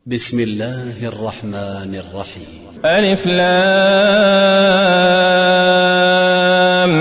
بسم الله الرحمن الرحيم. ألف لام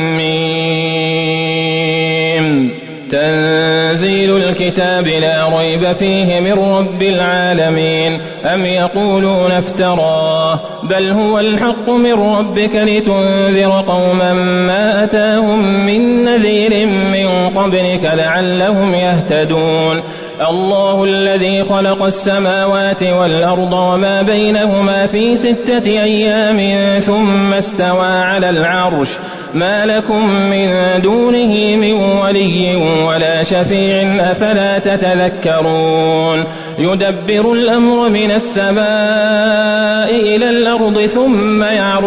ميم. تنزيل الكتاب لا ريب فيه من رب العالمين. أم يقولون افتراه بل هو الحق من ربك لتنذر قوما ما أتاهم من نذير من قبلك لعلهم يهتدون. الله الذي خلق السماوات والأرض وما بينهما في 6 أيام ثم استوى على العرش ما لكم من دونه من ولي ولا شفيع أفلا تتذكرون. يدبر الأمر من السماء إلى الأرض ثم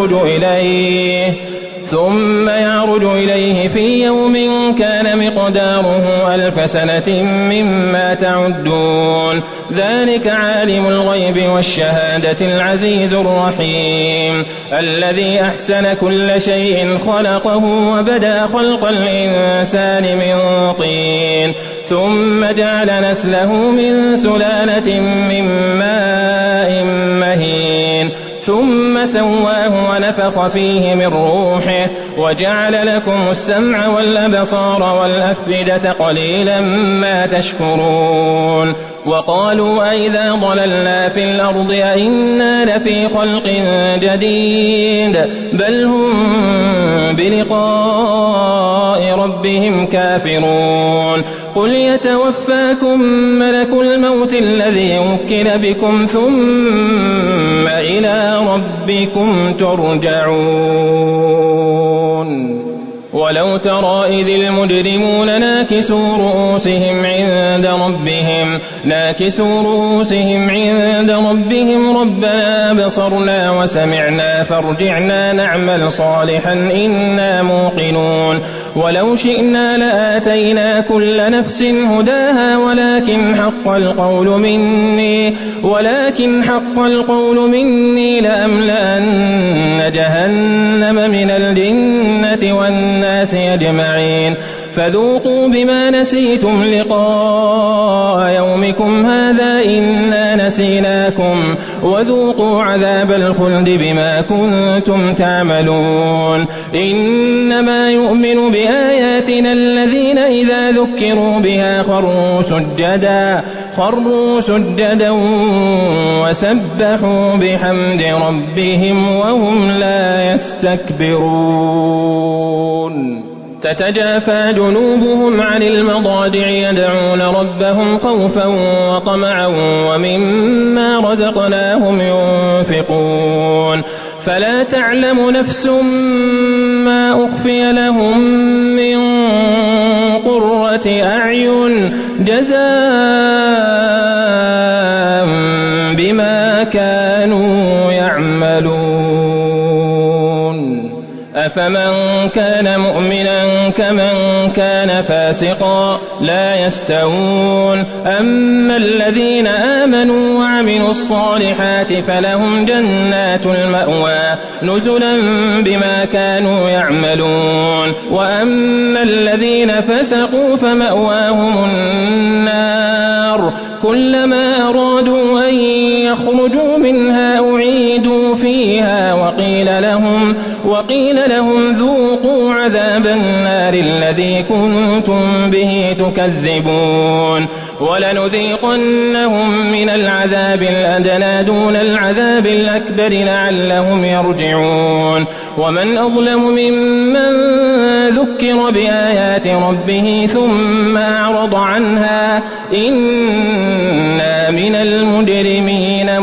يعرج إليه في يوم كان مقداره 1000 سنة مما تعدون. ذلك عالم الغيب والشهادة العزيز الرحيم الذي أحسن كل شيء خلقه وبدأ خلق الإنسان من طين ثم جعل نسله من سلالة من ماء مهين ثم سواه ونفخ فيه من روحه وجعل لكم السمع والأبصار والأفئدة قليلا ما تشكرون. وقالوا أئذا ضللنا في الأرض أئنا لفي خلق جديد بل هم بلقاء ربهم كافرون. قل يتوفاكم ملك الموت الذي وكل بكم ثم إلى ربكم ترجعون. ولو ترى إذ المجرمون ناكسوا رؤوسهم عند ربهم ربنا أبصرنا وسمعنا فارجعنا نعمل صالحا إنا موقنون. ولو شئنا لآتينا كل نفس هداها ولكن حق القول مني لأملأن جهنم من الجنة والناس أجمعين. فذوقوا بما نسيتم لقاء يومكم هذا إنا نسيناكم وذوقوا عذاب الخلد بما كنتم تعملون. إنما يؤمن بآياتنا الذين إذا ذكروا بها خروا سجدا وسبحوا بحمد ربهم وهم لا يستكبرون. تتجافى جنوبهم عن المضاجع يدعون ربهم خوفا وطمعا ومما رزقناهم ينفقون. فلا تعلم نفس ما أخفي لهم من قرة أعين جزاء بما كانوا يعملون. أفمن كان مؤمنا كمن كان فاسقا لا يستوون. أما الذين آمنوا وعملوا الصالحات فلهم جنات المأوى نزلا بما كانوا يعملون. وأما الذين فسقوا فمأواهم النار كلما أرادوا أن يخرجوا منها أعيدوا فيها وقيل لهم ذوقوا عذاب النار الذي كنتم به تكذبون. ولنذيقنهم من العذاب الأدنى دون العذاب الأكبر لعلهم يرجعون. ومن أظلم ممن ذكر بآيات ربه ثم أعرض عنها إنا من المجرمين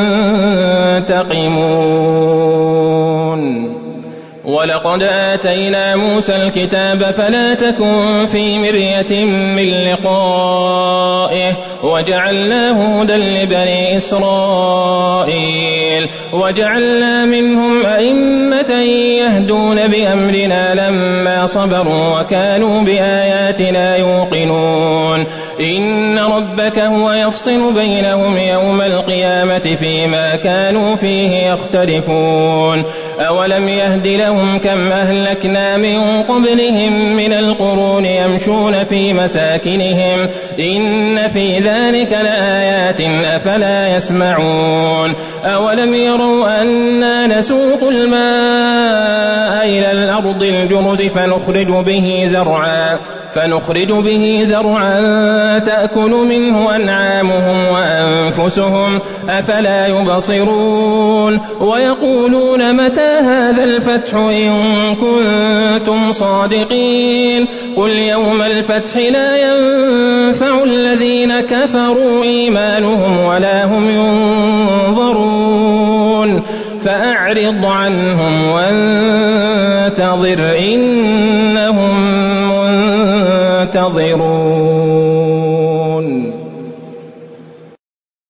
منتقمون. ولقد آتينا موسى الكتاب فلا تكن في مرية من لقائه وجعلناه هدى لبني إسرائيل وجعلنا منهم أئمة يهدون بأمرنا لما صبروا وكانوا بآياتنا يوقنون. إن ربك هو يفصل بينهم يوم القيامة فيما كانوا فيه يختلفون. أولم يهد لهم كم أهلكنا من قبلهم من القرون يمشون في مساكنهم إن في ذلك لآيات أفلا يسمعون أولم يروا أنا نسوق الماء إلى الأرض الجرز فنخرج به زرعا تأكل منه أنعامهم وأنفسهم أفلا يبصرون ويقولون متى هذا الفتح إن كنتم صادقين قل يوم الفتح لا ينفع الذين كفروا إيمانهم ولا هم ينظرون فأعرض عنهم وانتظر إنهم منتظرون